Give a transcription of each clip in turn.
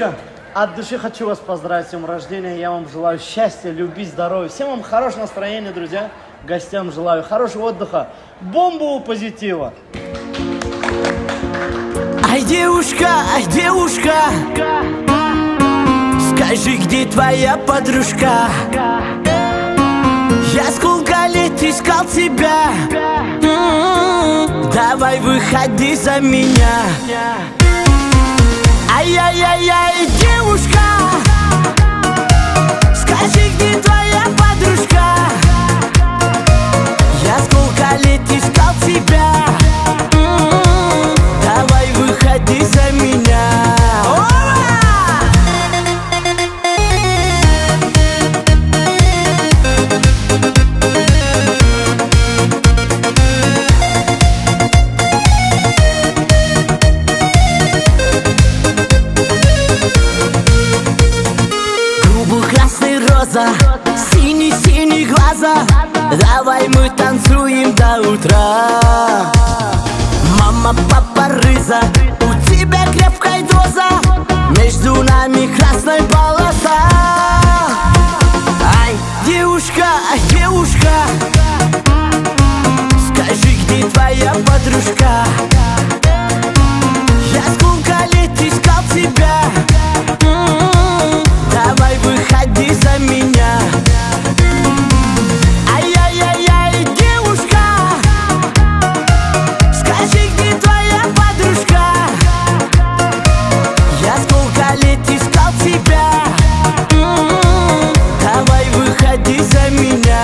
Девушка, от души хочу вас поздравить с днем рождения. Я вам желаю счастья, любви, здоровья. Всем вам хорошего настроения, друзья. Гостям желаю хорошего отдыха, бомбового позитива. Ай, девушка, скажи, где твоя подружка? Я сколько лет искал тебя. Давай выходи за меня. Ай-яй-яй-яй, девушка, скажи, где твоя подружка? Я сколько лет искал тебя. Давай выходи за меня. Синий-синий глаза, давай мы танцуем до утра. Мама, папа, рыза, у тебя крепкая доза, между нами красная полоса. Ай, девушка, скажи, где твоя подружка? Я сколько лет искал тебя. Давай выходи за меня. Ай-яй-яй-яй, девушка, скажи, где твоя подружка? Я сколько лет искал тебя. Давай выходи за меня.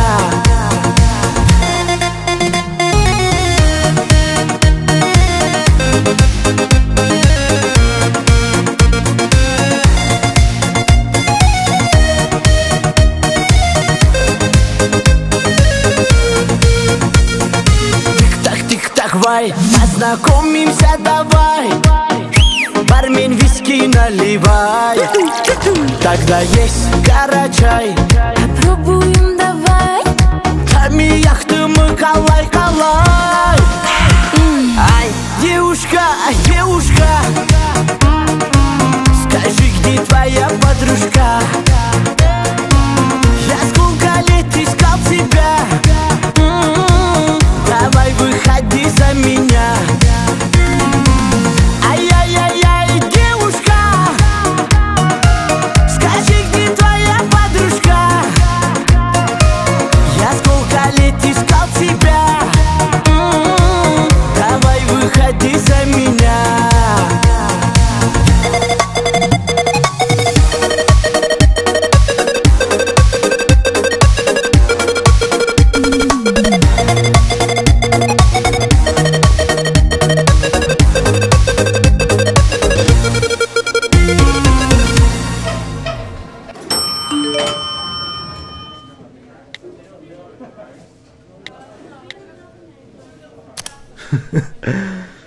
Познакомимся, давай. Бармен, виски наливай. Тогда есть карачай. Попробуем, давай. Там и яхты мы калай. Ай, девушка, скажи, где твоя подружка? Я сколько лет искал тебя. Давай выходи за меня. Ай-яй-яй-яй, девушка, скажи, где твоя подружка? Я сколько лет искал тебя. Давай выходи за меня. Ha ha ha.